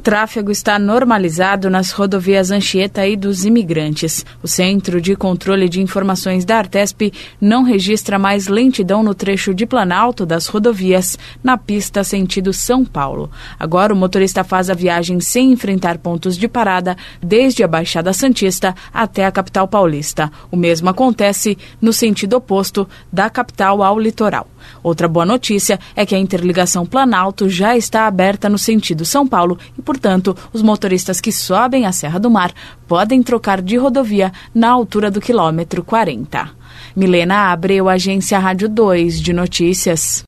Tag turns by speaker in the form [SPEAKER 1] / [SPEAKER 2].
[SPEAKER 1] tráfego está normalizado nas rodovias Anchieta e dos Imigrantes. O Centro de Controle de Informações da Artesp não registra mais lentidão no trecho de Planalto das rodovias, na pista sentido São Paulo. Agora o motorista faz a viagem sem enfrentar pontos de parada, desde a Baixada Santista até a capital paulista. O mesmo acontece no sentido oposto, da capital ao litoral. Outra boa notícia é que a interligação Planalto já está aberta no sentido São Paulo e, portanto, os motoristas que sobem a Serra do Mar podem trocar de rodovia na altura do quilômetro 40. Milena Abreu, Agência Rádio 2 de Notícias.